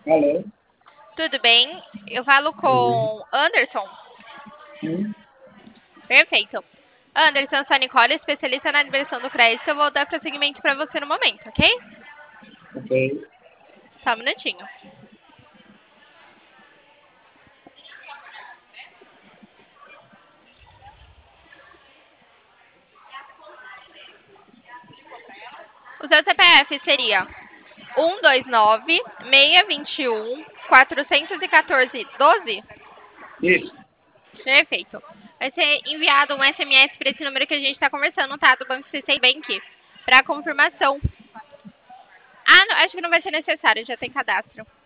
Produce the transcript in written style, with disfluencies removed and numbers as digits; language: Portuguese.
Alô? Tudo bem? Eu falo Sim. com Anderson. Sim. Perfeito. Anderson, sou a Nicole, especialista na diversão do crédito. Eu vou dar prosseguimento para você no momento, ok? Ok. Só um minutinho. O seu CPF seria 129-621-414-12? Isso. Perfeito. Vai ser enviado um SMS para esse número que a gente está conversando, tá? Do Banco C6 Bank, para confirmação. Ah, não, acho que não vai ser necessário, já tem cadastro.